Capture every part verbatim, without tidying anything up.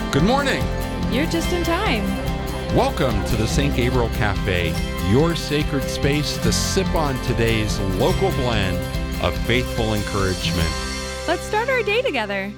Good morning. You're just in time. Welcome to the Saint Gabriel Cafe, your sacred space to sip on today's local blend of faithful encouragement. Let's start our day together.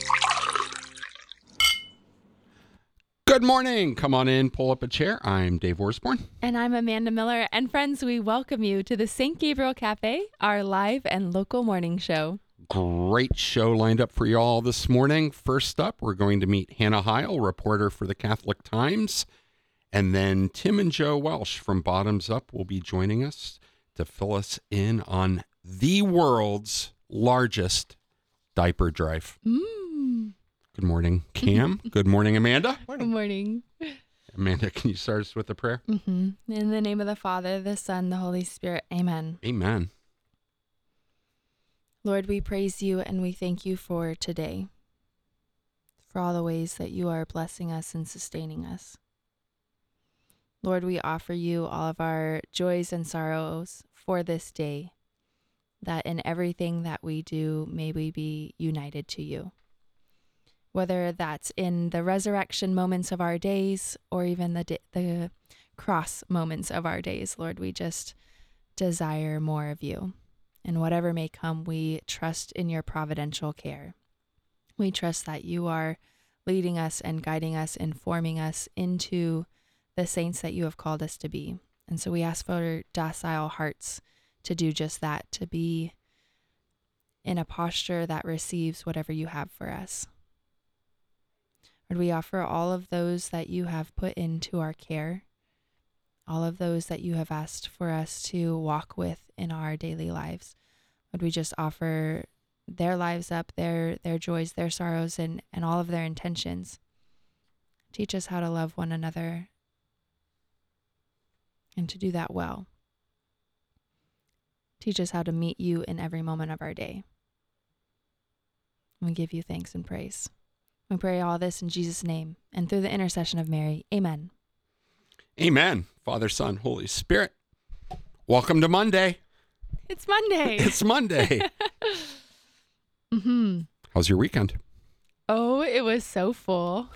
Good morning. Come on in, pull up a chair. I'm Dave Osborne. And I'm Amanda Miller. And friends, we welcome you to the Saint Gabriel Cafe, our live and local morning show. Great show lined up for you all this morning. First up, we're going to meet Hannah Heil, reporter for the Catholic Times. And then Tim and Joe Welsh from Bottoms Up will be joining us to fill us in on the world's largest diaper drive. Mm. Good morning, Cam. Good morning, Amanda. Good morning. Amanda, can you start us with a prayer? Mm-hmm. In the name of the Father, the Son, the Holy Spirit. Amen. Amen. Lord, we praise you and we thank you for today, for all the ways that you are blessing us and sustaining us. Lord, we offer you all of our joys and sorrows for this day, that in everything that we do, may we be united to you. Whether that's in the resurrection moments of our days or even the di- the cross moments of our days, Lord, we just desire more of you. And whatever may come, we trust in your providential care. We trust that you are leading us and guiding us, informing us into the saints that you have called us to be. And so we ask for docile hearts to do just that, to be in a posture that receives whatever you have for us. Lord, we offer all of those that you have put into our care, all of those that you have asked for us to walk with in our daily lives. Lord, we just offer their lives up, their their joys, their sorrows, and, and all of their intentions. Teach us how to love one another and to do that well. Teach us how to meet you in every moment of our day. We give you thanks and praise. We pray all this in Jesus' name and through the intercession of Mary. Amen. Amen. Father, Son, Holy Spirit. Welcome to Monday. It's Monday. It's Monday. mm-hmm. How's your weekend? Oh, it was so full.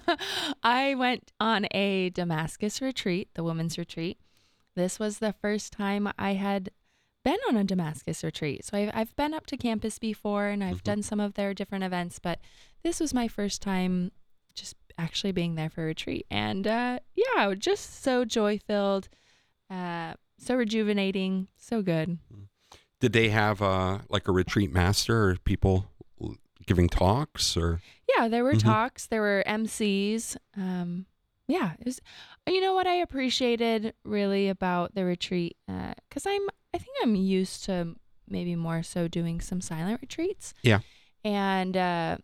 I went on a Damascus retreat, the women's retreat. This was the first time I had been on a Damascus retreat. So I've, I've been up to campus before and I've mm-hmm. done some of their different events, but this was my first time just actually being there for a retreat. And uh, yeah, just so joy-filled, uh, so rejuvenating, so good. Did they have uh, like a retreat master or people giving talks or? Yeah, there were mm-hmm. talks, there were M Cs. Um, yeah, it was, you know what I appreciated really about the retreat, uh, cause I'm, I think I'm used to maybe more so doing some silent retreats. Yeah. And, uh,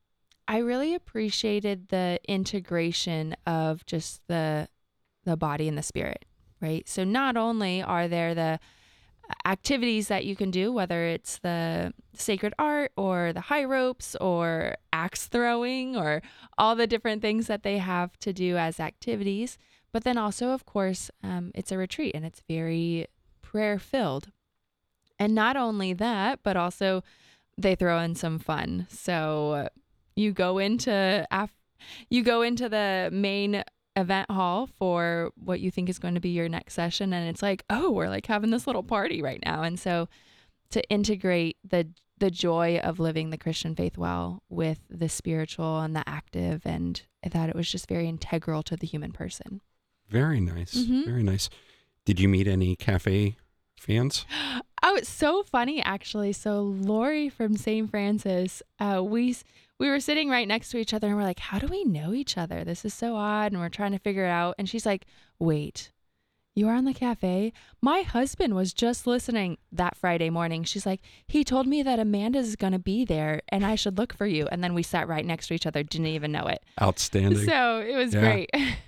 I really appreciated the integration of just the, the body and the spirit, right? So not only are there the activities that you can do, whether it's the sacred art or the high ropes or axe throwing or all the different things that they have to do as activities. But then also, of course, um, it's a retreat and it's very prayer filled. And not only that, but also they throw in some fun. So you go into af- you go into the main event hall for what you think is going to be your next session, and it's like, oh, we're like having this little party right now. And so to integrate the the joy of living the Christian faith well with the spiritual and the active, and I thought it was just very integral to the human person. Very nice. Mm-hmm. Very nice. Did you meet any cafe fans? Oh, it's so funny, actually. So Lori from Saint Francis, uh, we we were sitting right next to each other and we're like, how do we know each other? This is so odd. And we're trying to figure it out. And she's like, wait, you are on the cafe? My husband was just listening that Friday morning. She's like, he told me that Amanda's going to be there and I should look for you. And then we sat right next to each other, didn't even know it. Outstanding. So it was yeah. great.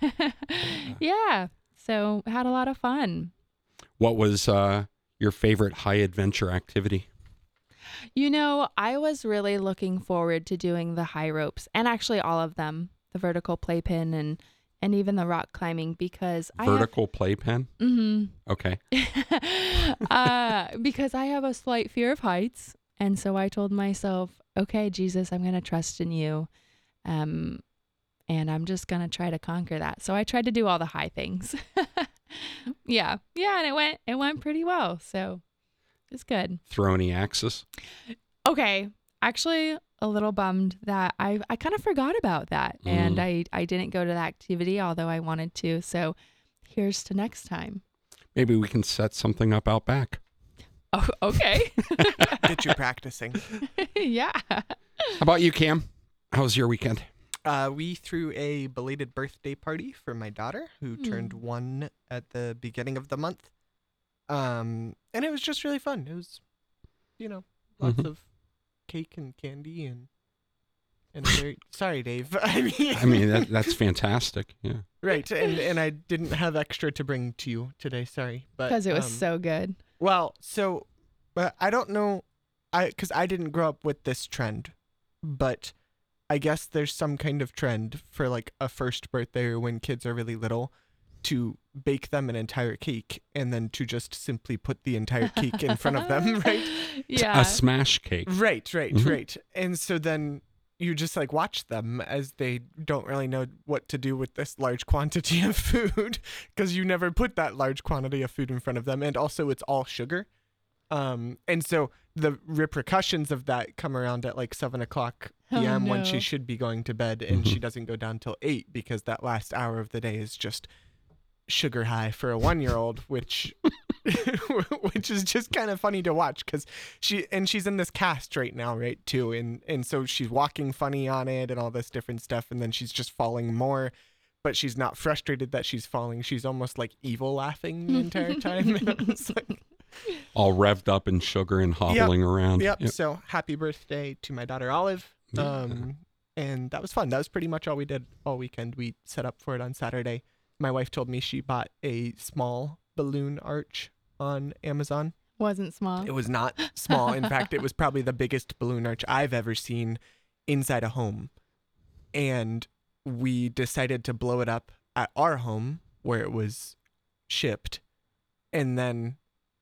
yeah. So had a lot of fun. What was uh, your favorite high adventure activity? You know, I was really looking forward to doing the high ropes and actually all of them, the vertical playpen and, and even the rock climbing because I Vertical playpen? Mm-hmm. Okay. uh, because I have a slight fear of heights. And so I told myself, okay, Jesus, I'm going to trust in you. Um, and I'm just going to try to conquer that. So I tried to do all the high things. yeah. Yeah. And it went, it went pretty well. So it's good. Throw any axes? Okay. Actually, a little bummed that I I kind of forgot about that. Mm. And I, I didn't go to the activity, although I wanted to. So here's to next time. Maybe we can set something up out back. Oh, okay. Get you practicing. yeah. How about you, Cam? How was your weekend? Uh, we threw a belated birthday party for my daughter, who Hmm. turned one at the beginning of the month. Um, and it was just really fun. It was, you know, lots Mhm. of cake and candy and and a very sorry, Dave. I mean, I mean, that, that's fantastic. Yeah. right. And and I didn't have extra to bring to you today. Sorry, but Because it was um, so good. well. So, but I don't know, I because I didn't grow up with this trend, but I guess there's some kind of trend for like a first birthday or when kids are really little to bake them an entire cake and then to just simply put the entire cake in front of them, right? Yeah. A smash cake. Right, right, Mhm. right. And so then you just like watch them as they don't really know what to do with this large quantity of food because you never put that large quantity of food in front of them. And also it's all sugar. Um, and so the repercussions of that come around at like seven o'clock Oh, p.m. when she no. should be going to bed, and she Mhm. doesn't go down till eight because that last hour of the day is just sugar high for a one-year-old, which which is just kind of funny to watch because she and she's in this cast right now, right too, and and so she's walking funny on it and all this different stuff, and then she's just falling more. But she's not frustrated that she's falling. She's almost like evil laughing the entire time. And I was like, All revved up in sugar and hobbling around. Yep. Yep. So happy birthday to my daughter Olive. Yeah. Um, and that was fun. That was pretty much all we did all weekend. We set up for it on Saturday. My wife told me she bought a small balloon arch on Amazon. Wasn't small. It was not small. In fact, it was probably the biggest balloon arch I've ever seen inside a home. And we decided to blow it up at our home where it was shipped. And then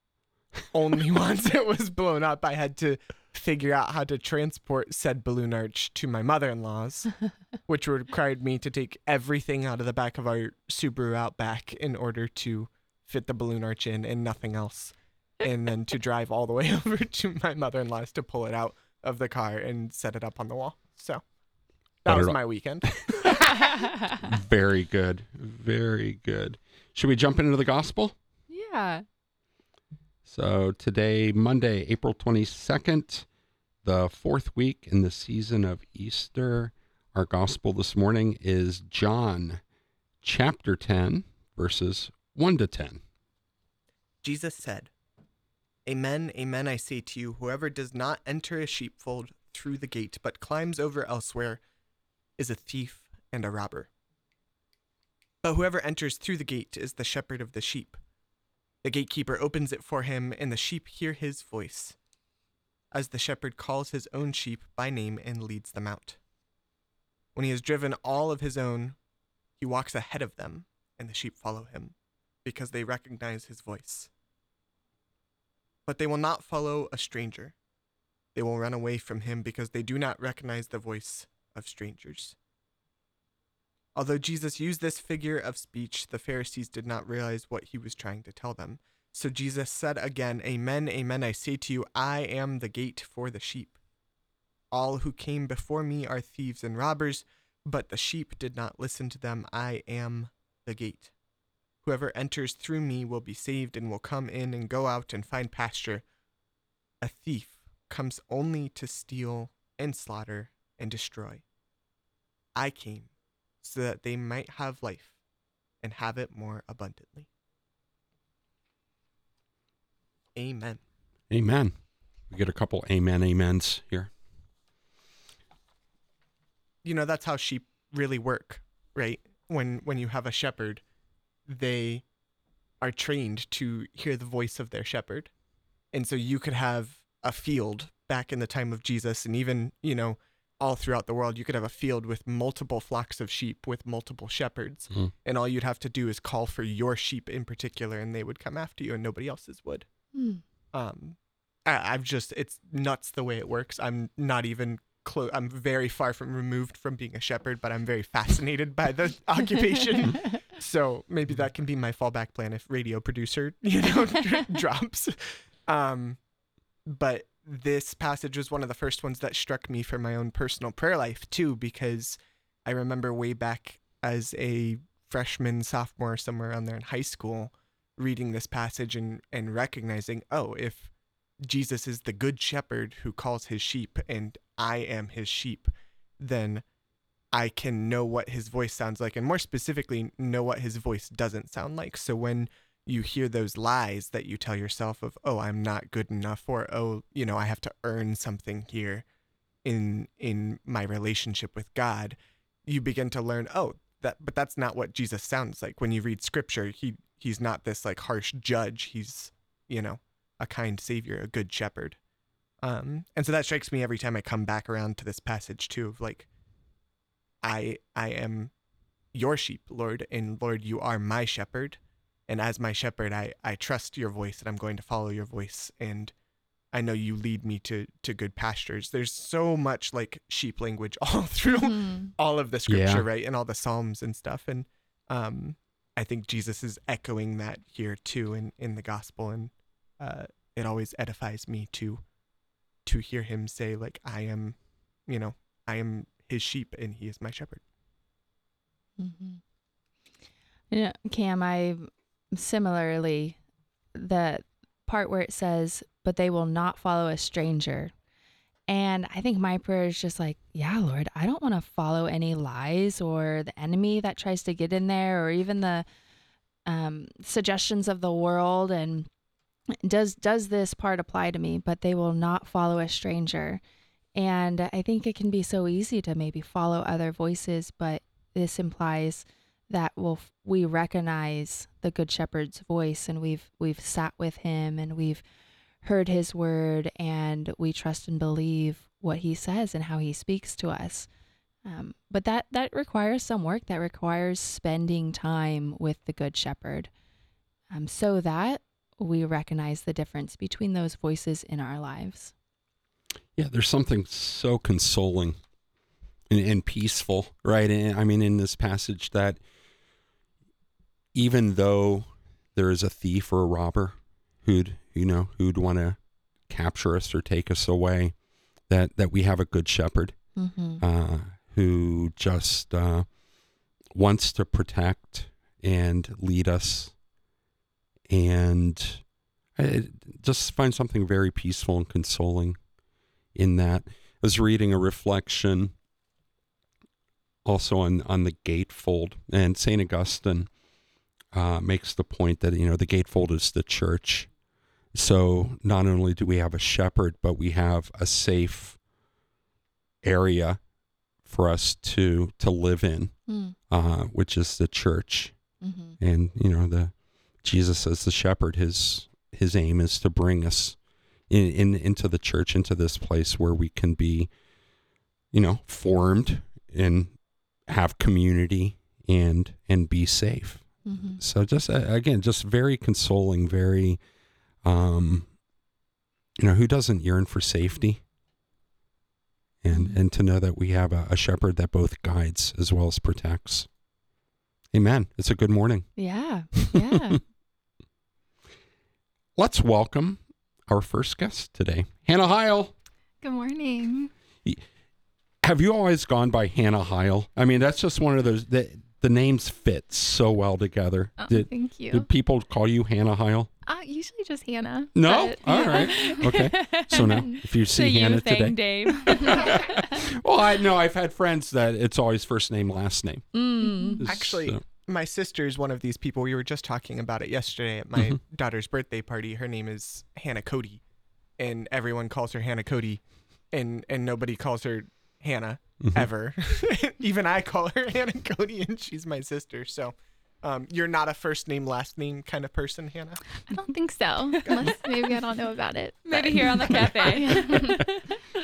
only once it was blown up, I had to figure out how to transport said balloon arch to my mother-in-law's, which required me to take everything out of the back of our Subaru Outback in order to fit the balloon arch in and nothing else. And then to drive all the way over to my mother-in-law's to pull it out of the car and set it up on the wall. So that Better was to- my weekend. Very good. Very good. Should we jump into the gospel? yeah. So today, Monday, April twenty-second, the fourth week in the season of Easter. Our gospel this morning is John chapter ten, verses one to ten. Jesus said, "Amen, amen, I say to you, whoever does not enter a sheepfold through the gate, but climbs over elsewhere, is a thief and a robber. But whoever enters through the gate is the shepherd of the sheep. The gatekeeper opens it for him, and the sheep hear his voice, as the shepherd calls his own sheep by name and leads them out. When he has driven all of his own, he walks ahead of them, and the sheep follow him, because they recognize his voice. But they will not follow a stranger. They will run away from him because they do not recognize the voice of strangers." Although Jesus used this figure of speech, the Pharisees did not realize what he was trying to tell them. So Jesus said again, "Amen, amen, I say to you, I am the gate for the sheep. All who came before me are thieves and robbers, but the sheep did not listen to them. I am the gate. Whoever enters through me will be saved and will come in and go out and find pasture. A thief comes only to steal and slaughter and destroy. I came so that they might have life and have it more abundantly." Amen. Amen. We get a couple amen amens here. You know, that's how sheep really work, right? When when you have a shepherd, they are trained to hear the voice of their shepherd. And so you could have a field back in the time of Jesus, and even, you know, all throughout the world, you could have a field with multiple flocks of sheep with multiple shepherds. Mhm. And all you'd have to do is call for your sheep in particular, and they would come after you, and nobody else's would. Hmm. Um, I, I've just, it's nuts the way it works. I'm not even close. I'm very far from removed from being a shepherd, but I'm very fascinated by the occupation. So maybe that can be my fallback plan if radio producer, you know, drops. Um, but this passage was one of the first ones that struck me for my own personal prayer life too, because I remember way back as a freshman, sophomore, somewhere around there in high school, reading this passage and, and recognizing, oh, if Jesus is the good shepherd who calls his sheep and I am his sheep, then I can know what his voice sounds like, and more specifically, know what his voice doesn't sound like. So when you hear those lies that you tell yourself of, oh, I'm not good enough, or, oh, you know, I have to earn something here in in my relationship with God, you begin to learn, oh, that, but that's not what Jesus sounds like. When you read scripture, he he's not this like harsh judge. He's, you know, a kind savior, a good shepherd. Um, and so that strikes me every time I come back around to this passage too, of like, I I am your sheep, Lord, and Lord, you are my shepherd. And as my shepherd, I, I trust your voice and I'm going to follow your voice. And I know you lead me to, to good pastures. There's so much like sheep language all through mm-hmm. all of the scripture, yeah. right? And all the Psalms and stuff. And um, I think Jesus is echoing that here too in, in the gospel. And uh, it always edifies me to, to hear him say like, I am, you know, I am his sheep and he is my shepherd. Mm-hmm. Yeah, Cam, I similarly, the part where it says, but they will not follow a stranger. And I think my prayer is just like, yeah, Lord, I don't want to follow any lies or the enemy that tries to get in there, or even the um, suggestions of the world. And does, does this part apply to me? But they will not follow a stranger. And I think it can be so easy to maybe follow other voices, but this implies that we'll, we recognize the Good Shepherd's voice, and we've we've sat with him and we've heard his word, and we trust and believe what he says and how he speaks to us. Um, but that, that requires some work. That requires spending time with the Good Shepherd, um, so that we recognize the difference between those voices in our lives. Yeah, there's something so consoling and, and peaceful, right? And, I mean, in this passage, that even though there is a thief or a robber who'd, you know, who'd want to capture us or take us away, that, that we have a good shepherd mm-hmm. uh, who just uh, wants to protect and lead us. And I just find something very peaceful and consoling in that. I was reading a reflection also on, on the gatefold, and Saint Augustine uh, makes the point that, you know, the gatefold is the church. So not only do we have a shepherd, but we have a safe area for us to, to live in, mm. uh, which is the church. Mm-hmm. And, you know, the Jesus as the shepherd, his, his aim is to bring us in, in, into the church, into this place where we can be, you know, formed and have community and, and be safe. Mm-hmm. So just, uh, again, just very consoling, very, um, you know, who doesn't yearn for safety? And, mm-hmm. and to know that we have a, a shepherd that both guides as well as protects. Amen. It's a good morning. Yeah. Yeah. Let's welcome our first guest today, Hannah Heil. Good morning. Have you always gone by Hannah Heil? I mean, that's just one of those, the, the names fit so well together. Oh, did, thank you. Did people call you Hannah Heil? Uh, usually just Hannah. No? But, All right. Okay. So now, if you see Hannah you thing, today. Dave. Well, I know I've had friends that it's always first name, last name. Mm. Actually, so. My sister is one of these people. We were just talking about it yesterday at my mm-hmm. daughter's birthday party. Her name is Hannah Cody, and everyone calls her Hannah Cody, and, and nobody calls her Hannah mm-hmm. ever. Even I call her Hannah Cody, and she's my sister. So um, you're not a first name, last name kind of person, Hannah? I don't think so. Unless maybe I don't know about it. Maybe here on the cafe.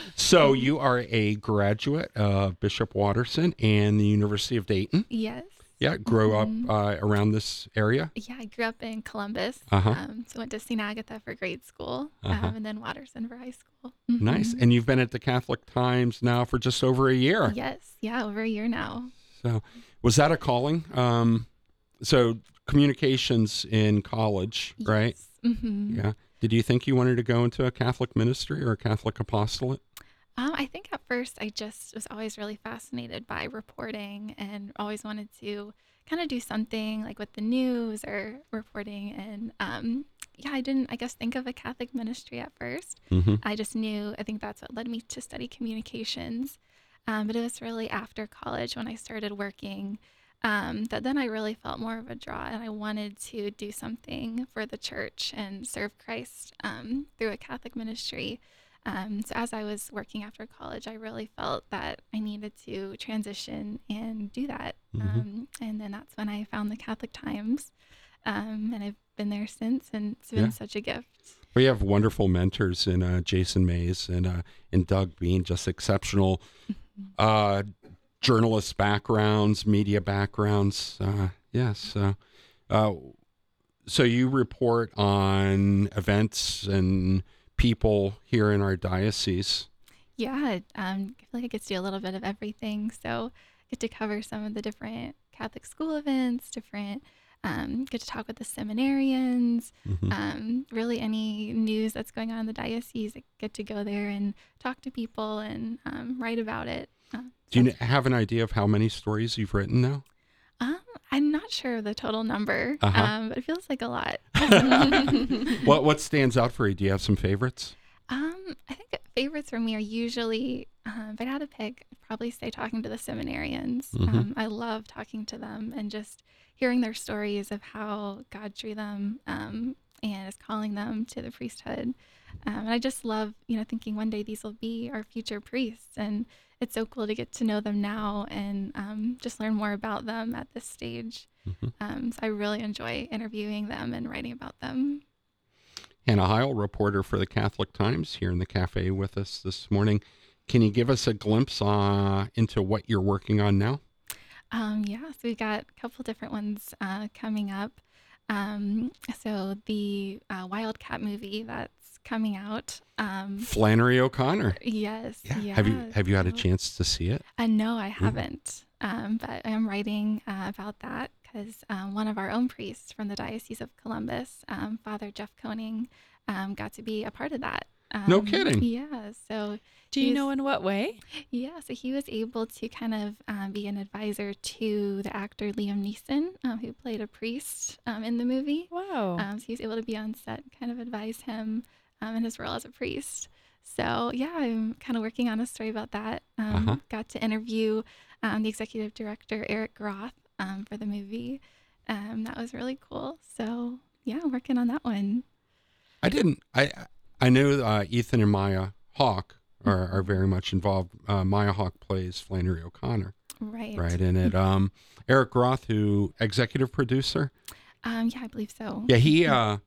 So you are a graduate of Bishop Watterson and the University of Dayton. Yes. Yeah, grow Mhm. up uh, around this area. Yeah, I grew up in Columbus. Uh-huh. Um, so went to Saint Agatha for grade school, Uh-huh. um, and then Watterson for high school. Nice. Mhm. And you've been at the Catholic Times now for just over a year. Yes, yeah, over a year now. So, was that a calling? Um, so, communications in college, right? Mm-hmm. Yeah. Did you think you wanted to go into a Catholic ministry or a Catholic apostolate? Um, I think at first I just was always really fascinated by reporting and always wanted to kind of do something like with the news or reporting. And um, yeah, I didn't, I guess, think of a Catholic ministry at first. Mm-hmm. I just knew, I think that's what led me to study communications. Um, but it was really after college when I started working um, that then I really felt more of a draw and I wanted to do something for the church and serve Christ um, through a Catholic ministry. Um, so as I was working after college, I really felt that I needed to transition and do that. Mhm. Um, and then that's when I found the Catholic Times. Um, and I've been there since, and it's been Yeah. such a gift. We have wonderful mentors in uh, Jason Mays and uh, in Doug Bean, just exceptional uh, journalist backgrounds, media backgrounds. Uh, yes. Uh, uh, so you report on events and people here in our diocese. Yeah, um, I feel like I get to do a little bit of everything. So I get to cover some of the different Catholic school events, different, um, get to talk with the seminarians, Mhm. um, really any news that's going on in the diocese. I get to go there and talk to people and um, write about it. Uh, Do you that's- kn- have an idea of how many stories you've written now? um, I'm not sure of the total number, Uh-huh. um, but it feels like a lot. What what stands out for you? Do you have some favorites? Um, I think favorites for me are usually, um, if I had to pick, I'd probably say talking to the seminarians. Mhm. Um, I love talking to them and just hearing their stories of how God drew them um, and is calling them to the priesthood. Um, and I just love, you know, thinking one day these will be our future priests. And it's so cool to get to know them now and um, just learn more about them at this stage. Mhm. Um, so I really enjoy interviewing them and writing about them. Hannah Heil, reporter for the Catholic Times, here in the cafe with us this morning. Can you give us a glimpse uh, into what you're working on now? Um, yeah, so we've got a couple different ones uh, coming up. Um, so the uh, Wildcat movie that's coming out. Um, Flannery O'Connor. yes. Yeah. Have you have you had a so- chance to see it? Uh, no, I haven't. Um, but I am writing uh, about that because um, one of our own priests from the Diocese of Columbus, um, Father Jeff Koning, um, got to be a part of that. Um, No kidding. Yeah. So Do you He's- know in what way? Yeah, so he was able to kind of um, be an advisor to the actor Liam Neeson, um, who played a priest um, in the movie. Wow. Um, so he was able to be on set and kind of advise him um, in his role as a priest. So yeah, I'm kind of working on a story about that. Um, Uh-huh. Got to interview um, the executive director, Eric Groth, um, for the movie. Um, that was really cool. So yeah, I'm working on that one. I didn't. I I know uh, Ethan and Maya Hawke are, are very much involved. Uh, Maya Hawke plays Flannery O'Connor, Right. right? In it, um, Eric Roth, who executive producer. Um, yeah, I believe so. Yeah, he uh,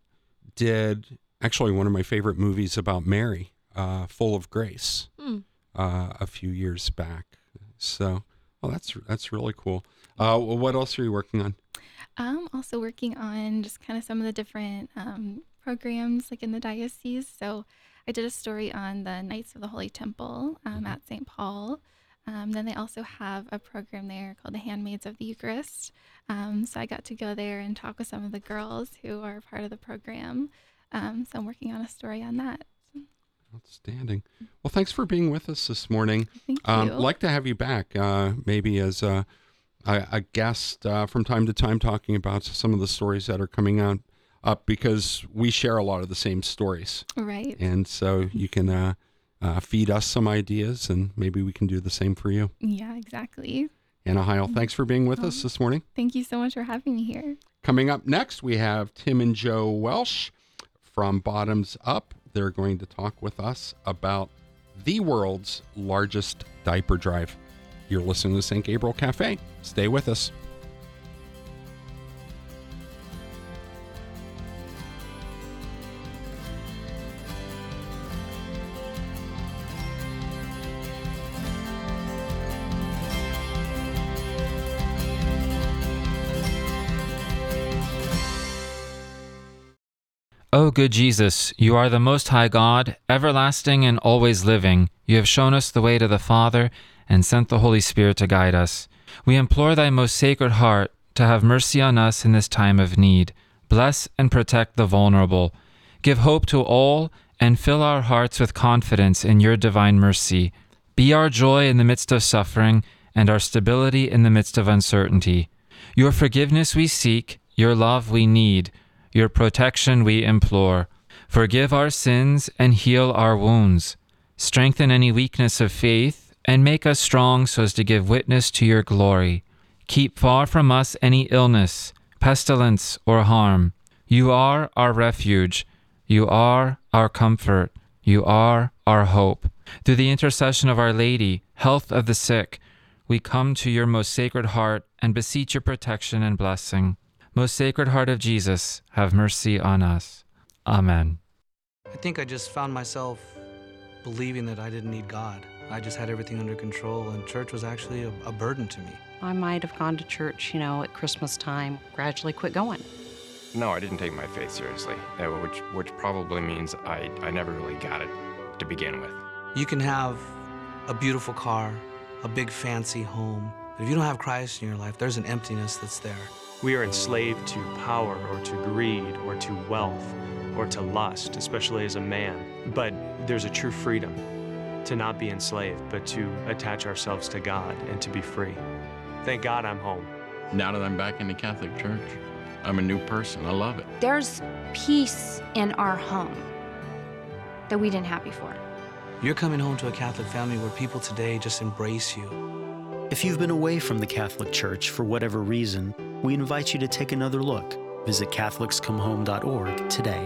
did actually one of my favorite movies about Mary, uh, Full of Grace, Hmm. uh, a few years back. So, well, that's that's really cool. Uh, well, what else are you working on? I'm also working on just kind of some of the different um, programs like in the diocese. So I did a story on the Knights of the Holy Temple um, at Saint Paul. Um, then they also have a program there called the Handmaids of the Eucharist. Um, so I got to go there and talk with some of the girls who are part of the program. Um, so I'm working on a story on that. Outstanding. Well, thanks for being with us this morning. Thank you. Um, like to have you back, uh, maybe as a, a, a guest uh, from time to time, talking about some of the stories that are coming out up, because we share a lot of the same stories, Right. and so you can uh, uh, feed us some ideas, and maybe we can do the same for you. Yeah, exactly. Anna Heil, thanks for being with us Oh. this morning. Thank you so much for having me here. Coming up next, we have Tim and Joe Welsh from Bottoms Up. They're going to talk with us about the world's largest diaper drive. You're listening to Saint Gabriel Cafe. Stay with us. O good Jesus, you are the Most High God, everlasting and always living. You have shown us the way to the Father and sent the Holy Spirit to guide us. We implore thy most sacred heart to have mercy on us in this time of need. Bless and protect the vulnerable. Give hope to all and fill our hearts with confidence in your divine mercy. Be our joy in the midst of suffering and our stability in the midst of uncertainty. Your forgiveness we seek, your love we need, your protection we implore. Forgive our sins and heal our wounds. Strengthen any weakness of faith and make us strong so as to give witness to your glory. Keep far from us any illness, pestilence, or harm. You are our refuge. You are our comfort. You are our hope. Through the intercession of Our Lady, health of the sick, we come to your most sacred heart and beseech your protection and blessing. Most Sacred Heart of Jesus, have mercy on us. Amen. I think I just found myself believing that I didn't need God. I just had everything under control, and church was actually a, a burden to me. I might have gone to church, you know, at Christmas time, gradually quit going. No, I didn't take my faith seriously, uh, which which probably means I, I never really got it to begin with. You can have a beautiful car, a big fancy home, but if you don't have Christ in your life, there's an emptiness that's there. We are enslaved to power or to greed or to wealth or to lust, especially as a man. But there's a true freedom to not be enslaved, but to attach ourselves to God and to be free. Thank God I'm home. Now that I'm back in the Catholic Church, I'm a new person. I love it. There's peace in our home that we didn't have before. You're coming home to a Catholic family where people today just embrace you. If you've been away from the Catholic Church for whatever reason, we invite you to take another look. Visit Catholics Come Home dot org today.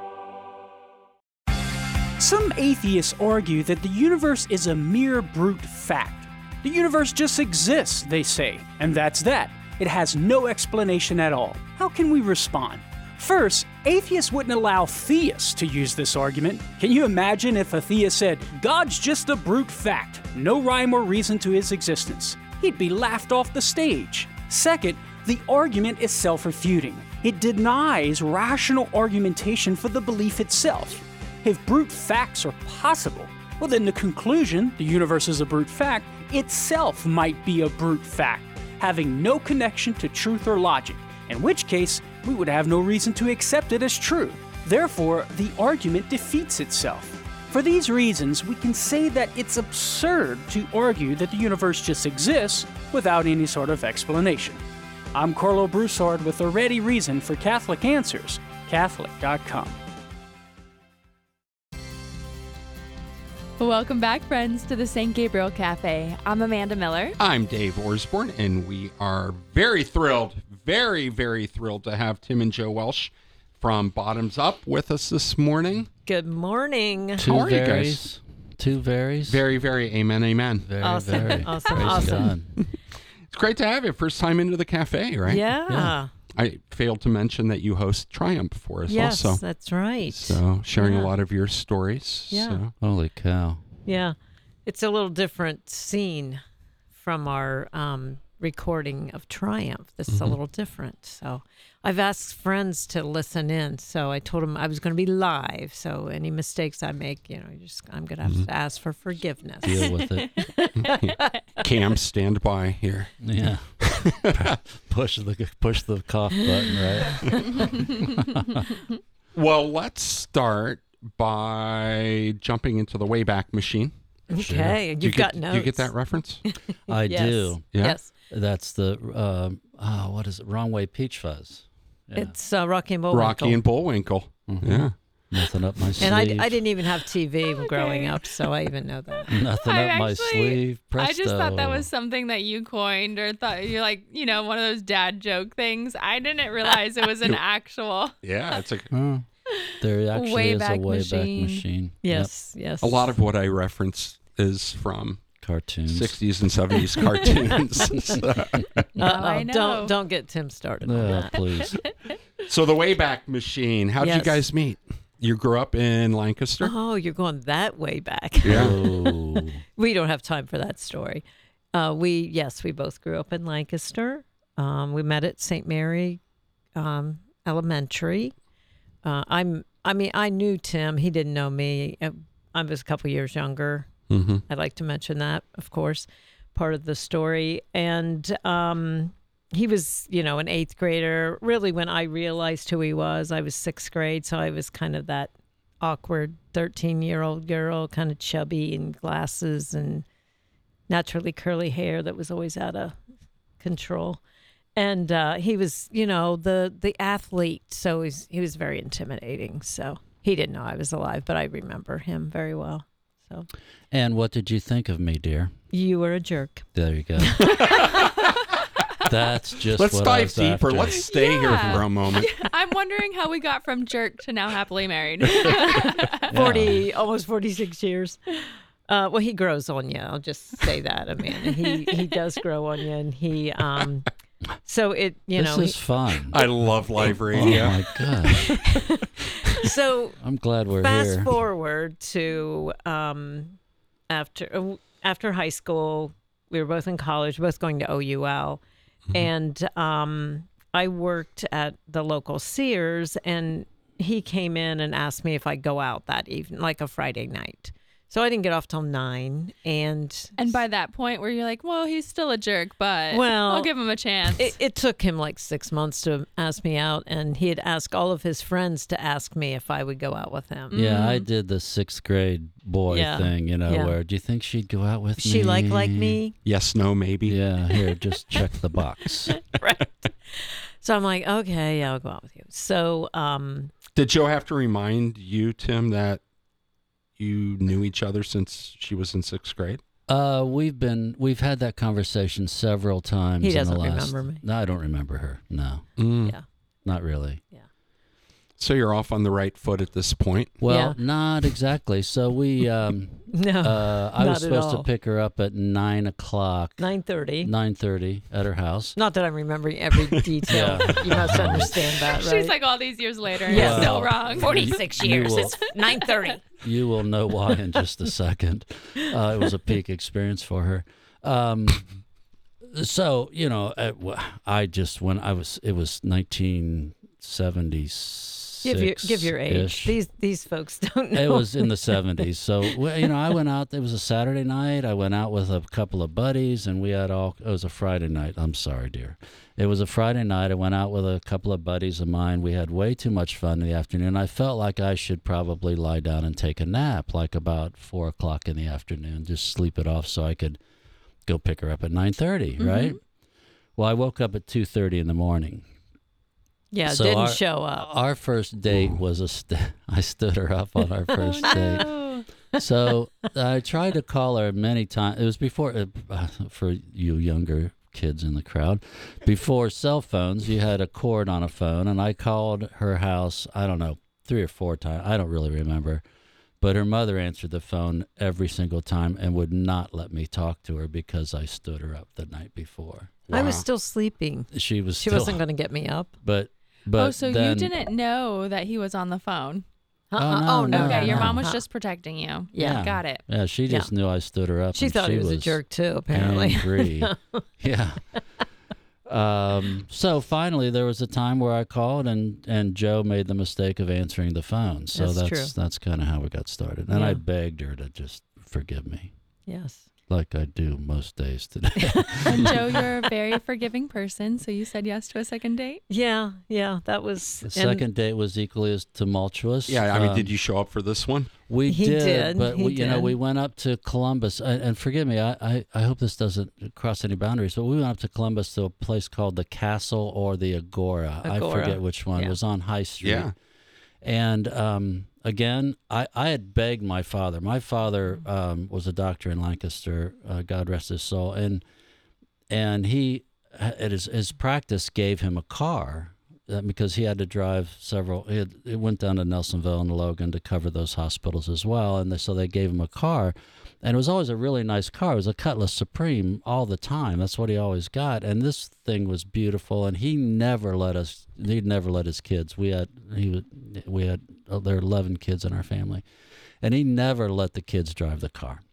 Some atheists argue that the universe is a mere brute fact. The universe just exists, they say, and that's that. It has no explanation at all. How can we respond? First, atheists wouldn't allow theists to use this argument. Can you imagine if a theist said, God's just a brute fact, no rhyme or reason to his existence? He'd be laughed off the stage. Second, the argument is self-refuting. It denies rational argumentation for the belief itself. If brute facts are possible, well then the conclusion, the universe is a brute fact, itself might be a brute fact, having no connection to truth or logic, in which case we would have no reason to accept it as true. Therefore, the argument defeats itself. For these reasons, we can say that it's absurd to argue that the universe just exists without any sort of explanation. I'm Carlo Broussard with a ready reason for Catholic Answers, Catholic dot com. Welcome back, friends, to the Saint Gabriel Cafe. I'm Amanda Miller. I'm Dave Orsborn, and we are very thrilled, very, very thrilled to have Tim and Joe Welsh from Bottoms Up with us this morning. Good morning. Two How are varies, you guys? Two varies. Very, very amen, amen. Very, awesome. very. Awesome. Praise Awesome. God. It's great to have you. First time into the cafe, right? Yeah. yeah. I failed to mention that you host Triumph for us yes, also. that's right. So sharing yeah. a lot of your stories. Yeah. So. Holy cow. Yeah. It's a little different scene from our um, recording of Triumph. This is mm-hmm. a little different. So I've asked friends to listen in. So I told them I was going to be live. So any mistakes I make, you know, just I'm going to have mm-hmm. to ask for forgiveness. Deal with it. Cam, stand by here. Yeah. push the push the cough button, right? Well, let's start by jumping into the Wayback Machine. Okay, sure. you've you got get, notes. Do you get that reference? I yes. do. Yeah? Yes. That's the, uh, oh, what is it? Wrong Way Peach Fuzz. Yeah. It's uh, Rocky and Bullwinkle. Rocky and Bullwinkle. Mm-hmm. Yeah. Nothing up my sleeve. And I, I didn't even have T V okay. growing up, so I even know that. Nothing I up my actually, sleeve. Presto. I just thought that was something that you coined or thought you're like, you know, one of those dad joke things. I didn't realize it was an actual. Yeah, it's a. Oh, there actually Wayback is a Wayback machine. machine. Yes, yep. yes. A lot of what I reference is from cartoons, sixties and seventies cartoons. So. Now I know. Don't don't get Tim started. No, on that. please. So the Wayback Machine. How did yes. you guys meet? You grew up in Lancaster? Oh, you're going that way back. Yeah. Oh. We don't have time for that story. Uh, we yes, we both grew up in Lancaster. Um, we met at Saint Mary um, Elementary. Uh, I'm I mean, I knew Tim. He didn't know me. I was a couple years younger. Mm-hmm. I'd like to mention that, of course, part of the story. And um, he was, you know, an eighth grader. Really, when I realized who he was, I was sixth grade. So I was kind of that awkward thirteen-year-old girl, kind of chubby and glasses and naturally curly hair that was always out of control. And uh, he was, you know, the the athlete. So he's, he was very intimidating. So he didn't know I was alive, but I remember him very well. So. And what did you think of me, dear? You were a jerk. There you go. That's just Let's what I dive was deeper. after. Let's stay Yeah. here for a moment. I'm wondering how we got from jerk to now happily married. forty, almost forty-six years. Uh, well, he grows on you. I'll just say that, Amanda. He he does grow on you, and he um. So it, you this know, is he, fun. I love live radio. Oh my gosh. So I'm glad we're fast here. forward to um, after uh, after high school, we were both in college, both going to O U L, mm-hmm. and um, I worked at the local Sears, and he came in and asked me if I'd go out that evening, like a Friday night. So I didn't get off till nine, and And by that point, where you're like, well, he's still a jerk, but Well, I'll give him a chance. It, it took him like six months to ask me out, and he had asked all of his friends to ask me if I would go out with him. Yeah, I did the sixth grade boy Yeah. thing, you know, Yeah. where do you think she'd go out with me? She like like me? Yes, no, maybe. Yeah, here, just check the box. Right. So I'm like, okay, yeah, I'll go out with you. So, um, Did Joe have to remind you, Tim, that you knew each other since she was in sixth grade? Uh, we've been we've had that conversation several times. He in doesn't the last, remember me. No, I don't remember her. No, Mm. yeah. not really. So you're off on the right foot at this point. Well, Yeah. not exactly. So we, um, No, uh, I not was at supposed to all. pick her up at nine o'clock, nine thirty. nine thirty at her house. Not that I'm remembering every detail. Yeah. You must understand that, right? She's like all these years later, and Yeah. it's still Well, wrong. forty-six You years. will- It's nine thirty. You will know why in just a second. Uh, it was a peak experience for her. Um, so you know, uh, I just when I was, it was nineteen seventy-six. Give your give your age. These these folks don't know. It was in the seventies. So, well, you know, I went out, it was a Saturday night. I went out with a couple of buddies, and we had all, it was a Friday night. I'm sorry, dear. It was a Friday night. I went out with a couple of buddies of mine. We had way too much fun in the afternoon. I felt like I should probably lie down and take a nap, like about four o'clock in the afternoon, just sleep it off so I could go pick her up at nine thirty, Mm-hmm. right? Well, I woke up at two thirty in the morning. Yeah, So didn't our- show up. Our first date was a. St- I stood her up on our first Oh, date. no. So I tried to call her many times. It was before, uh, for you younger kids in the crowd, before cell phones, you had a cord on a phone, and I called her house, I don't know, three or four times. I don't really remember. But her mother answered the phone every single time and would not let me talk to her because I stood her up the night before. I was Wow. still sleeping. She was She still, wasn't going to get me up. But, but oh, so then, you didn't know that he was on the phone. Uh-uh. no, oh, no. Okay, your no. mom was Uh-uh. just protecting you. Yeah. Got it. Yeah, she Yeah. just knew I stood her up. She and thought she he was, a was jerk too, apparently. angry. Yeah. Um, so finally, there was a time where I called, and, and Joe made the mistake of answering the phone. So That's that's true. that's kind of how we got started. And I Yeah. begged her to just forgive me, Yes. like I do most days today. And Joe, you're a very forgiving person, so you said yes to a second date? Yeah, yeah, that was The and second date was equally as tumultuous. Yeah, I mean, Um, did you show up for this one? We He did, did, but he we, you know, did. we went up to Columbus, and, and forgive me, I, I, I hope this doesn't cross any boundaries, but we went up to Columbus to a place called the Castle or the Agora. I Agora. forget which one. Yeah. It was on High Street. Yeah. And um, again, I, I had begged my father. My father um, was a doctor in Lancaster, uh, God rest his soul, and and he, at his his practice gave him a car. Uh, because he had to drive several, he had, it went down to Nelsonville and Logan to cover those hospitals as well, and they, so they gave him a car, and it was always a really nice car. It was a Cutlass Supreme all the time. That's what he always got, and this thing was beautiful. And he never let us. He'd never let his kids. We had he would we had oh, there are eleven kids in our family, and he never let the kids drive the car.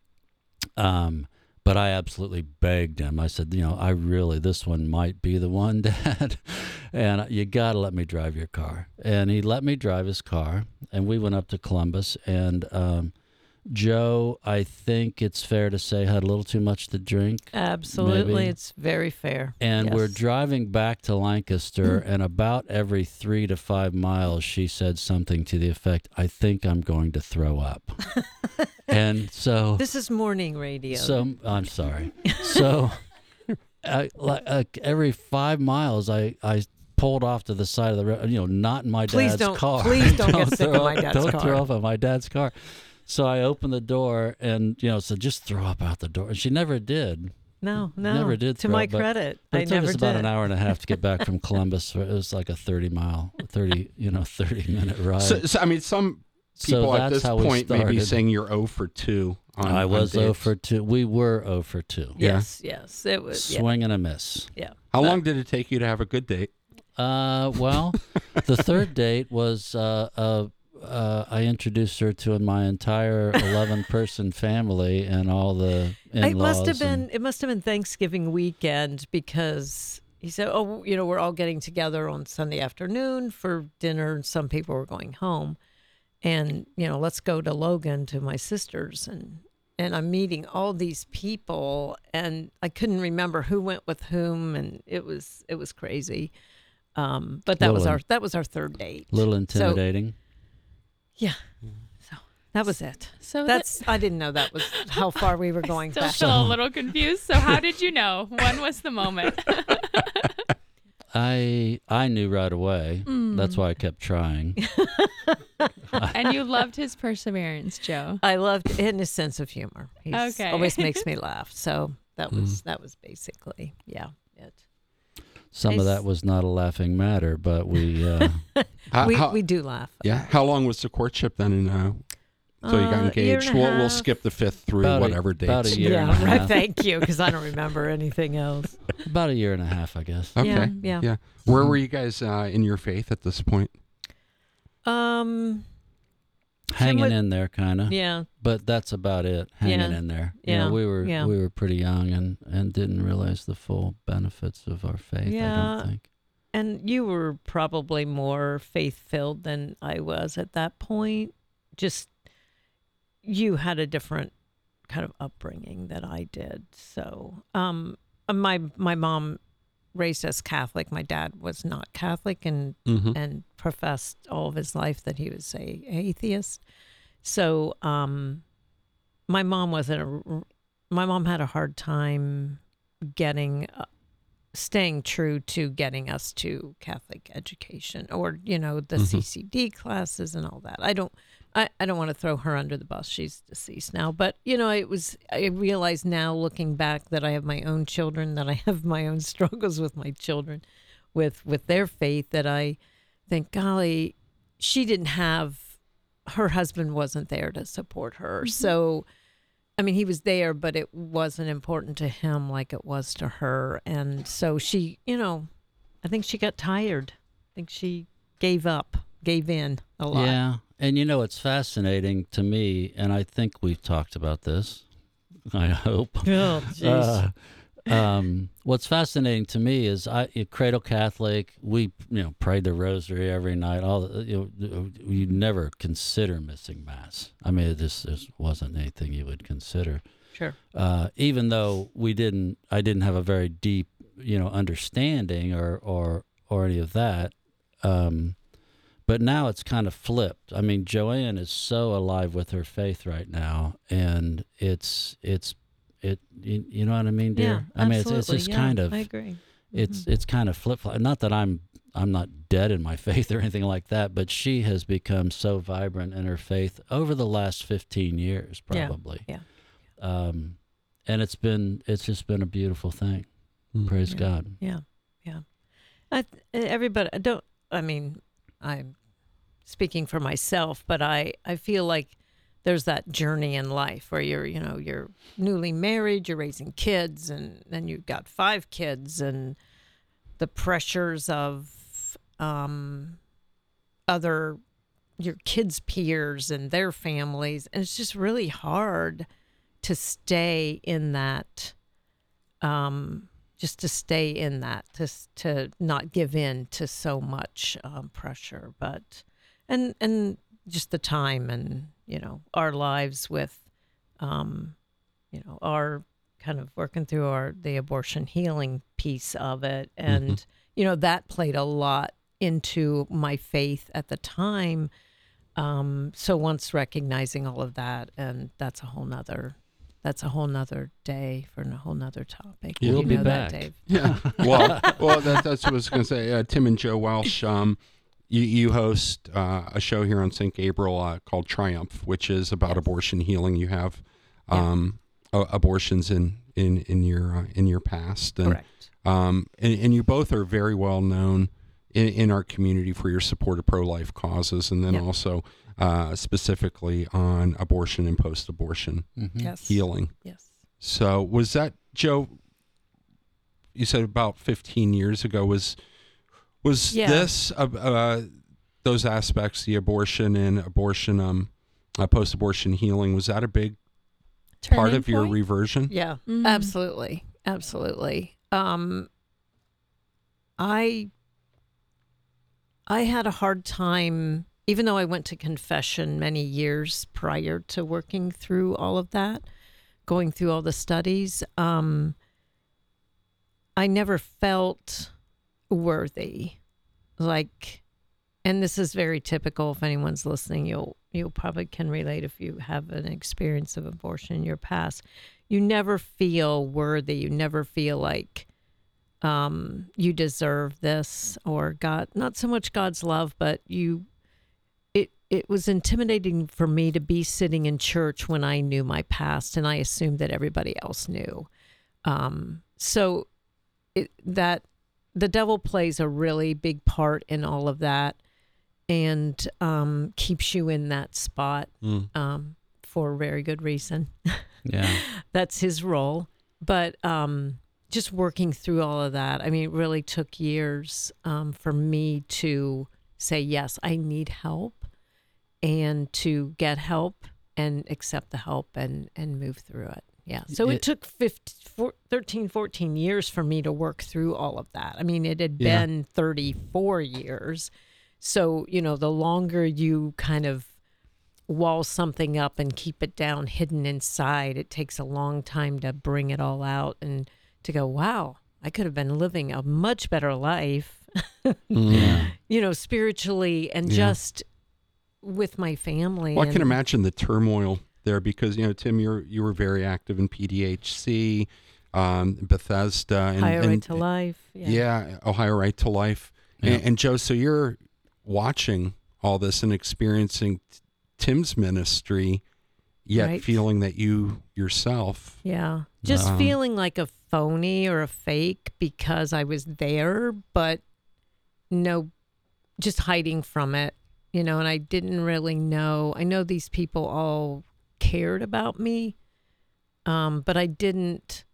Um. But I absolutely begged him. I said, you know, I really, this one might be the one, Dad. and you got to let me drive your car. And he let me drive his car, and we went up to Columbus. And um, Joe, I think it's fair to say, had a little too much to drink. Absolutely. maybe. It's very fair. And Yes. we're driving back to Lancaster, and about every three to five miles, she said something to the effect, I think I'm going to throw up. And so... This is morning radio. So, I'm sorry. So, I, like, uh, every five miles, I, I pulled off to the side of the road, you know, not in my Please dad's don't- car. please don't get sick throw of my up- dad's don't car. throw up on my dad's car. So I opened the door and, you know, said, just throw up out the door. And she never did. No, no. Never did. To throw my up, but- credit, but I it took never us about did. an hour and a half to get back from Columbus. It was like a thirty mile, thirty, you know, thirty minute ride. So, so I mean, some So people at that's this how we point may be started. saying you're zero for two. On, I on was zero dates. for two. We were zero for two. Yes, yes. It was yeah. Swing and a miss. Yeah. How long did it take you to have a good date? Uh, well, the third date was uh, uh, uh, I introduced her to my entire eleven-person family and all the in-laws. It must have and- been. It must have been Thanksgiving weekend because he said, "Oh, you know, we're all getting together on Sunday afternoon for dinner, and some people were going home, and you know, let's go to Logan to my sister's." And and I'm meeting all these people, and I couldn't remember who went with whom, and it was it was crazy. Um, but that was Little our in- that was our third date. little So- intimidating. yeah. So that was it. So that- that's I didn't know that was how far we were going Still back. feel a little confused. So how did you know? When was the moment? I I knew right away. Mm. That's why I kept trying. And you loved his perseverance, Joe. I loved and his sense of humor. He Okay. always makes me laugh. So that was Mm. that was basically yeah it. Some of I that was not a laughing matter, but we. Uh, How- we how- we do laugh. Yeah. How long was the courtship then? And uh, so you got Uh, year engaged. and a We'll, we'll half. skip the fifth through About a- whatever dates. about a year Yeah, and a right. half. Thank you, because I don't remember anything else. About a year and a half, I guess. Okay. Yeah, yeah. Yeah. Where were you guys uh, in your faith at this point? Um, Hanging would- in there, kind of. Yeah. But that's about it. Hanging Yeah. in there. You Yeah. know, we were Yeah. we were pretty young and, and didn't realize the full benefits of our faith. I Yeah. don't think. and you were probably more faith filled than I was at that point. Just you had a different kind of upbringing that I did. So, um, my my mom raised us Catholic. My dad was not Catholic and Mhm. and professed all of his life that he was a atheist. So, um, my mom wasn't a, my mom had a hard time getting uh, staying true to getting us to Catholic education or you know the Mhm. C C D classes and all that. I don't I, I don't want to throw her under the bus. She's deceased now, but you know it was I realize now looking back that I have my own children, that I have my own struggles with my children with with their faith, that I think golly she didn't have her husband wasn't there to support her. Mhm. So I mean, he was there, but it wasn't important to him like it was to her. And so she, you know, I think she got tired. I think she gave up, gave in a lot. Yeah. And you know, it's fascinating to me, and I think we've talked about this. I hope. Oh, jeez. Uh, um, what's fascinating to me is I cradle Catholic. We you know prayed the Rosary every night. All the, you know, you never consider missing Mass. I mean, it just, just wasn't anything you would consider. Sure. Uh, even though we didn't, I didn't have a very deep you know understanding or or or any of that. Um, but now it's kind of flipped. I mean, Joanne is so alive with her faith right now, and it's it's. It you, you know what I mean, dear? Yeah, I mean, it's, it's absolutely. just Yeah, kind of. I agree. It's Mhm. it's kind of flip flop. Not that I'm I'm not dead in my faith or anything like that, but she has become so vibrant in her faith over the last fifteen years, Yeah, probably. yeah. Um, and it's been it's just been a beautiful thing. Mm. Praise Yeah. God. Yeah, yeah. I, everybody, I don't. I mean, I'm speaking for myself, but I, I feel like there's that journey in life where you're, you know, you're newly married, you're raising kids, and then you've got five kids, and the pressures of um, other your kids' peers and their families, and it's just really hard to stay in that. Um, just to stay in that, to s- to not give in to so much um, pressure, but and and just the time and you know our lives with, um, you know our kind of working through our the abortion healing piece of it, and Mhm. you know that played a lot into my faith at the time. Um, so once recognizing all of that, and that's a whole nother. That's a whole nother day for a whole nother topic. Yeah. You We'll be know that, back. Dave. Yeah. Well, well, that, that's what I was going to say. Uh, Tim and Joe Welsh, um, you, you host uh, a show here on Saint Gabriel uh, called Triumph, which is about abortion healing. You have um, a- abortions in in in your uh, in your past, and, Correct. Um, and and you both are very well known in, in our community for your support of pro-life causes, and then Yep. also uh, specifically on abortion and post-abortion Mhm. Yes. healing. Yes. So was that, Joe, you said about fifteen years ago, was was Yeah. this uh, uh, those aspects, the abortion and abortion um uh, post-abortion healing, was that a big part Turning of your point? reversion? Yeah, Mhm. absolutely. Absolutely. Um, I I had a hard time, even though I went to confession many years prior to working through all of that, going through all the studies. Um, I never felt worthy, like, and this is very typical. If anyone's listening, you'll you probably can relate if you have an experience of abortion in your past. You never feel worthy. You never feel like um, you deserve this or God. Not so much God's love, but you. It it was intimidating for me to be sitting in church when I knew my past, and I assumed that everybody else knew. Um, so it, that the devil plays a really big part in all of that, and um, keeps you in that spot Mm. um, for a very good reason. Yeah. That's his role. But um, just working through all of that, I mean, it really took years um, for me to say, yes, I need help, and to get help and accept the help and, and move through it. Yeah. So it, It- took fifteen, four, thirteen, fourteen years for me to work through all of that. I mean, it had Yeah. been thirty-four years. So, you know, the longer you kind of wall something up and keep it down hidden inside, it takes a long time to bring it all out and to go, wow, I could have been living a much better life, Yeah. you know, spiritually and Yeah. just with my family. Well, I can and- imagine the turmoil there because, you know, Tim, you're you were very active in P D H C, um, Bethesda, and, Higher and Right to Life. Yeah. yeah, Ohio Right to Life, Yeah. and, and Joe. So you're watching all this and experiencing t- Tim's ministry, yet Right. feeling that you yourself, Yeah. Just Um, feeling like a phony or a fake because I was there, but no, just hiding from it, you know, and I didn't really know. I know these people all cared about me, um, but I didn't.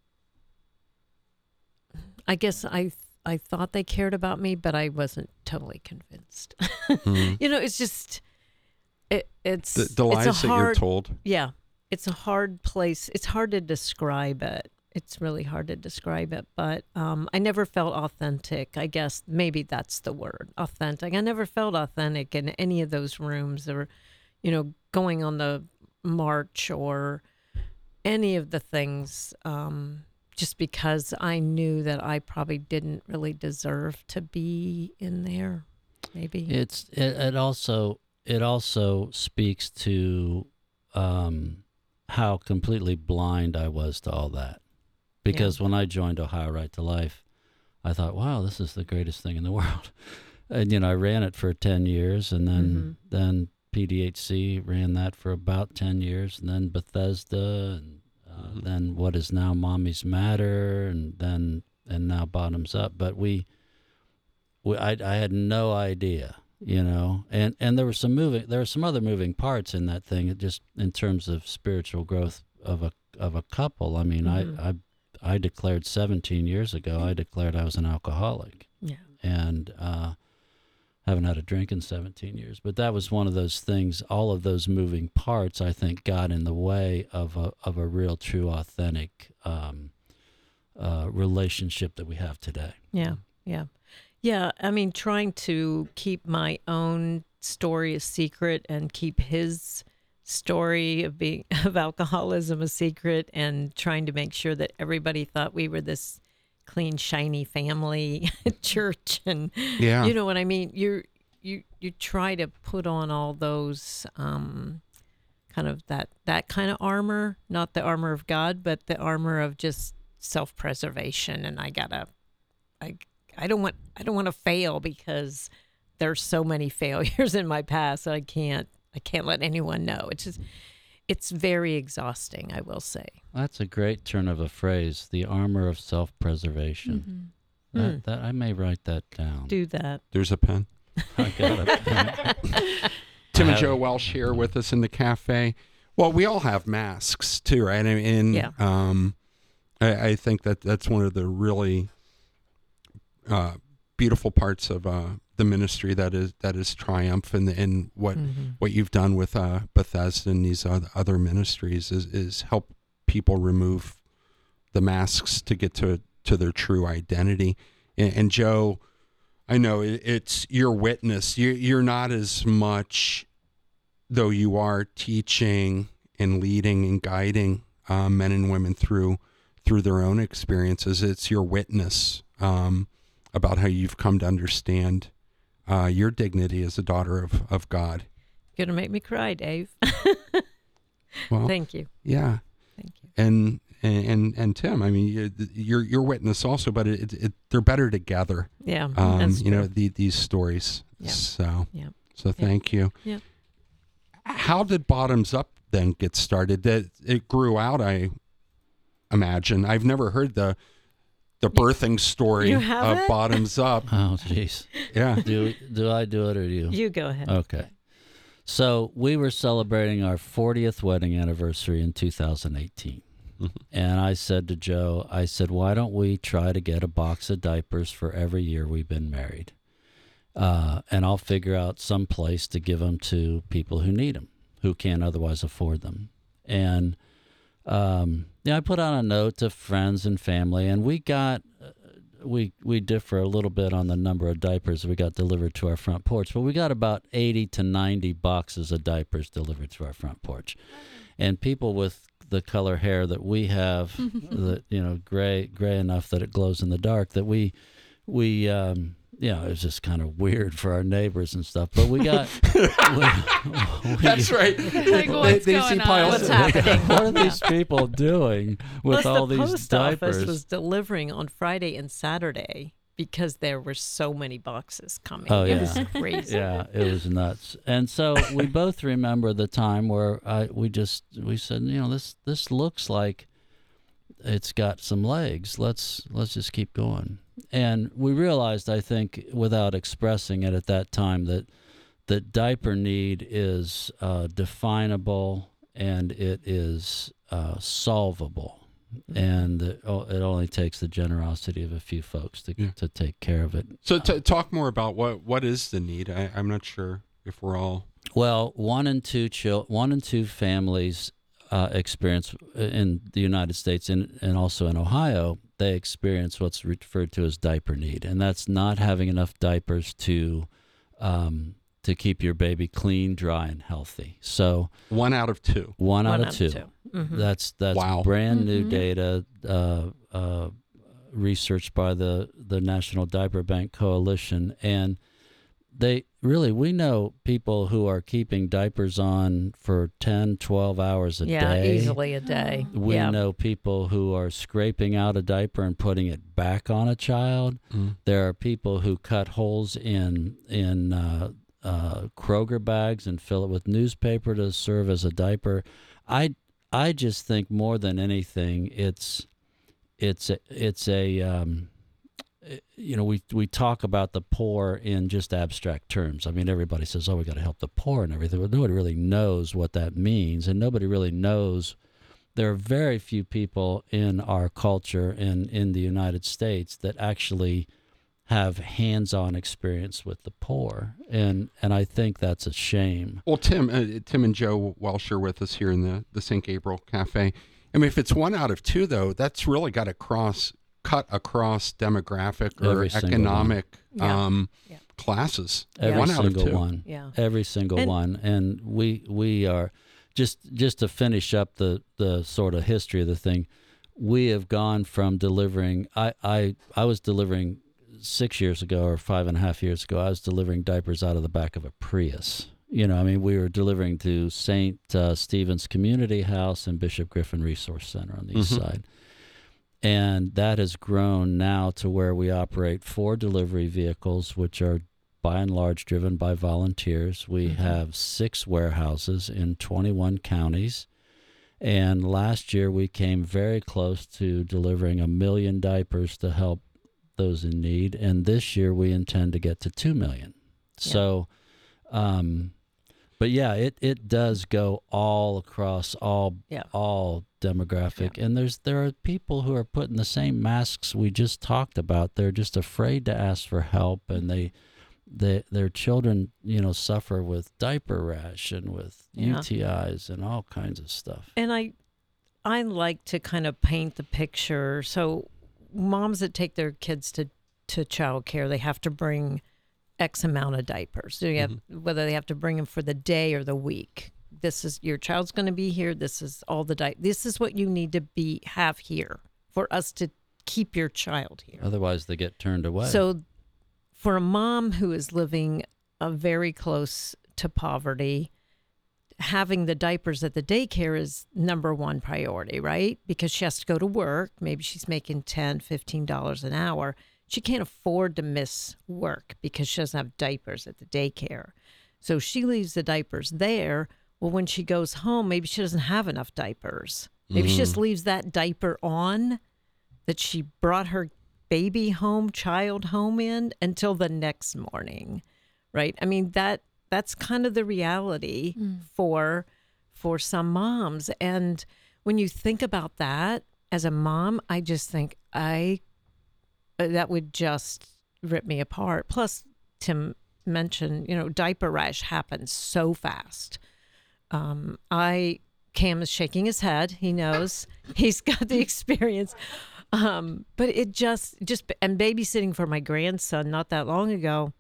I guess I I thought they cared about me, but I wasn't totally convinced. Mhm. You know, it's just it, it's the, the it's lies a that you're hard, told. yeah, it's a hard place. It's hard to describe it. It's really hard to describe it, but um, I never felt authentic. I guess maybe that's the word, authentic. I never felt authentic in any of those rooms or, you know, going on the march or any of the things, um, just because I knew that I probably didn't really deserve to be in there, maybe. It's it, it also it also speaks to um, how completely blind I was to all that. Because when I joined Ohio Right to Life, I thought, wow, this is the greatest thing in the world. And, you know, I ran it for ten years, and then then P D H C ran that for about ten years, and then Bethesda, and uh, then what is now Mommy's Matter, and then and now Bottoms Up. But we, we I, I had no idea, you know, and, and there were some moving, there were some other moving parts in that thing, just in terms of spiritual growth of a of a couple. I mean, Mhm. I, I I declared seventeen years ago, I declared I was an alcoholic. Yeah. And uh, haven't had a drink in seventeen years. But that was one of those things, all of those moving parts, I think, got in the way of a, of a real, true, authentic um, uh, relationship that we have today. Yeah, yeah. Yeah, I mean, trying to keep my own story a secret and keep his story of being of alcoholism a secret, and trying to make sure that everybody thought we were this clean, shiny family at church, and Yeah. you know what I mean. You you you try to put on all those um, kind of that that kind of armor, not the armor of God, but the armor of just self-preservation. And I gotta, I I don't want I don't want to fail because there's so many failures in my past that I can't I can't let anyone know. It's just it's very exhausting, I will say. That's a great turn of a phrase, the armor of self-preservation. Mm-hmm. That, Mm. that I may write that down. Do that. There's a pen. I got a pen. Tim I and have- Joe Welsh here with us in the cafe. Well, we all have masks too, right? And, and Yeah. um, I, I think that that's one of the really uh, beautiful parts of uh, the ministry that is that is Triumph, and and what Mhm. what you've done with uh, Bethesda and these other, other ministries is is help people remove the masks to get to to their true identity. And, and Joe, I know it, it's your witness. You, you're not as much, though you are teaching and leading and guiding uh, men and women through through their own experiences. It's your witness um, about how you've come to understand uh, your dignity as a daughter of, of God. You're gonna make me cry, Dave. Well, Thank you. Yeah. Thank you. And and and Tim, I mean, you- you're your witness also, but it, it, they're better together. Yeah, um, that's you know true. the, these stories. Yeah. So Yeah. so Yeah. thank you. Yeah. How did Bottoms Up then get started? That it grew out, I imagine. I've never heard the the birthing story you of haven't? Bottoms Up. Oh, jeez. Yeah. Do do I do it or do you? You go ahead. Okay. So we were celebrating our fortieth wedding anniversary in two thousand eighteen. And I said to Joe, I said, why don't we try to get a box of diapers for every year we've been married? Uh, and I'll figure out some place to give them to people who need them, who can't otherwise afford them. And um, yeah, I put out a note to friends and family, and we got, uh, we we differ a little bit on the number of diapers we got delivered to our front porch, but we got about eighty to ninety boxes of diapers delivered to our front porch. And people with the color hair that we have, that you know, gray gray enough that it glows in the dark, that we we um, you know, it was just kind of weird for our neighbors and stuff. But we got we, we, That's right. Like, what's they, they going see on? piles What's of- happening? What are these people doing with Plus, all the these post diapers? office was delivering on Friday and Saturday because there were so many boxes coming. Oh, It yeah. was crazy. Yeah, it was nuts. And so we both remember the time where I we just we said, you know, this this looks like it's got some legs. Let's let's just keep going. And we realized, I think, without expressing it at that time, that that diaper need is uh, definable and it is uh, solvable. And it, o- it only takes the generosity of a few folks to Yeah. to take care of it. So to talk more about what, what is the need. I, I'm not sure if we're all. Well, one and two chil- one and two families uh, experience in the United States and, and also in Ohio, they experience what's referred to as diaper need, and that's not having enough diapers to um, to keep your baby clean, dry, and healthy. So One out of two. one, One out of out two. of two. Mhm. That's that's Wow. brand new Mhm. data, uh, uh, researched by the the National Diaper Bank Coalition, and they really we know people who are keeping diapers on for ten, twelve hours a Yeah, day. easily a day. We yeah. know people who are scraping out a diaper and putting it back on a child. Mm. There are people who cut holes in in uh, uh, Kroger bags and fill it with newspaper to serve as a diaper. I I just think more than anything, it's it's a, it's a um, you know, we we talk about the poor in just abstract terms. I mean, everybody says, "Oh, we got to help the poor" and everything. But nobody really knows what that means, and nobody really knows. There are very few people in our culture and in the United States that actually have hands-on experience with the poor, and and I think that's a shame. Well, Tim, uh, Tim and Joe Welsh are with us here in the, the Saint Gabriel Cafe. I mean, if it's one out of two, though, that's really got to cross cut across demographic or Every single economic one. Yeah. um, Yeah. classes. Every One out of single two. one. Yeah. Every single And- one. And we we are just just to finish up the the sort of history of the thing. We have gone from delivering. I I I was delivering six years ago or five and a half years ago. I was delivering diapers out of the back of a Prius. You know, I mean, we were delivering to Saint Uh, Stephen's Community House and Bishop Griffin Resource Center on the east Mhm. side. And that has grown now to where we operate four delivery vehicles, which are by and large driven by volunteers. We Mm-hmm. have six warehouses in twenty-one counties. And last year we came very close to delivering a million diapers to help those in need. And this year we intend to get to two million. Yeah. So, um, but yeah, it, it does go all across all Yeah. all demographic, and there's there are people who are putting the same masks we just talked about. They're just afraid to ask for help, and they, they their children, you know, suffer with diaper rash and with Yeah. U T Is and all kinds of stuff. And I, I like to kind of paint the picture. So, moms that take their kids to to childcare, they have to bring X amount of diapers. So you have, whether they have to bring them for the day or the week. This is your child's going to be here. This is all the di- This is what you need to be have here for us to keep your child here. Otherwise, they get turned away. So, for a mom who is living uh, very close to poverty, having the diapers at the daycare is number one priority, right? Because she has to go to work. Maybe she's making ten dollars, fifteen dollars an hour. She can't afford to miss work because she doesn't have diapers at the daycare. So she leaves the diapers there. Well, when she goes home, maybe she doesn't have enough diapers. Maybe she just Mm. leaves that diaper on that she brought her baby home, child home in until the next morning, right? I mean, that that's kind of the reality Mm. for for some moms. And when you think about that as a mom, I just think I uh, that would just rip me apart. Plus, Tim mentioned, you know, diaper rash happens so fast. Um, I Cam is shaking his head. He knows he's got the experience. Um, but it just just and babysitting for my grandson not that long ago,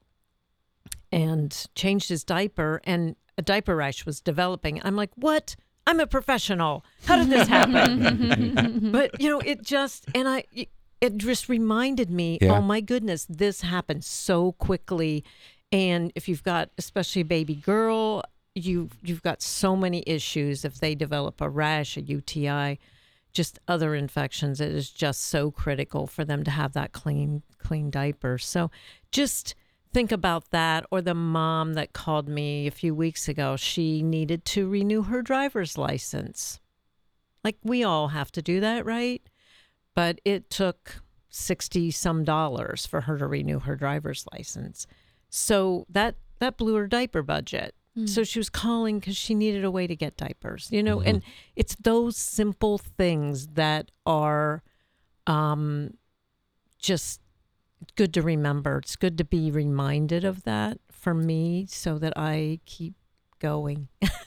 and changed his diaper, and a diaper rash was developing. I'm like, what? I'm a professional. How did this happen? But you know, it just and I. It just reminded me, Yeah. oh my goodness, this happened so quickly. And if you've got, especially a baby girl, you you've got so many issues. If they develop a rash, a U T I, just other infections, it is just so critical for them to have that clean clean diaper. So just think about that. Or the mom that called me a few weeks ago, she needed to renew her driver's license. Like we all have to do that, right? But it took sixty some dollars for her to renew her driver's license. So that that blew her diaper budget. Mm. So she was calling because she needed a way to get diapers, you know, Mhm. and it's those simple things that are um, just good to remember. It's good to be reminded of that for me so that I keep going.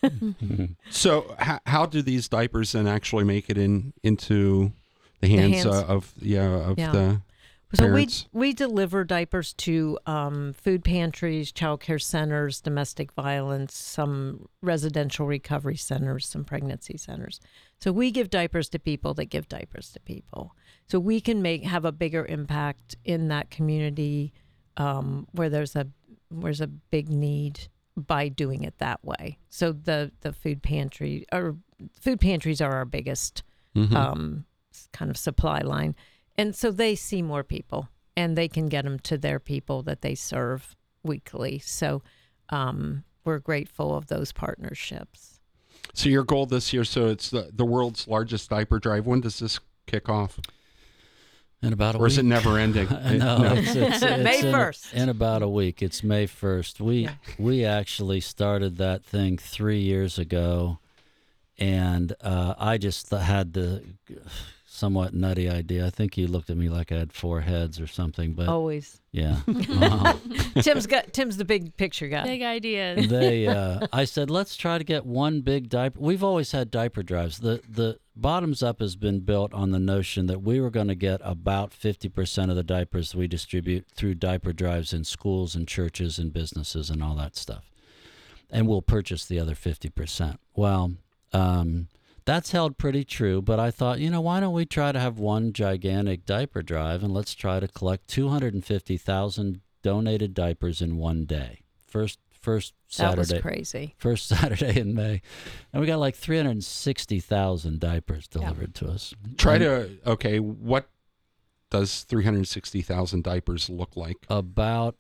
So, how, how do these diapers then actually make it in into the The hands, hands. Uh, of yeah of Yeah. the So we parents? we deliver diapers to um, food pantries, child care centers, domestic violence, some residential recovery centers, some pregnancy centers. So we give diapers to people that give diapers to people. So we can make have a bigger impact in that community um, where there's a where's a big need by doing it that way. So the the food pantry or food pantries are our biggest Mhm. um, kind of supply line. And so they see more people and they can get them to their people that they serve weekly. So um, we're grateful of those partnerships. So your goal this year, so it's the, the world's largest diaper drive. When does this kick off? In about a or week. is it never ending? no, It's, it's, it's May in- first. In, about a week. It's May first. We Yeah. we actually started that thing three years ago, and uh, I just th- had the somewhat nutty idea. I think you looked at me like I had four heads or something, but Always. yeah. Uh, Tim's got Tim's the big picture guy. Big ideas. they uh, I said let's try to get one big diaper. We've always had diaper drives. The the Bottoms Up has been built on the notion that we were going to get about fifty percent of the diapers we distribute through diaper drives in schools and churches and businesses and all that stuff. And we'll purchase the other fifty percent. Well, um, that's held pretty true, but I thought, you know, why don't we try to have one gigantic diaper drive, and let's try to collect two hundred fifty thousand donated diapers in one day. First first Saturday. That was crazy. First Saturday in May. And we got like three hundred sixty thousand diapers delivered yeah. to us. Try and, to, okay, what does three hundred sixty thousand diapers look like? About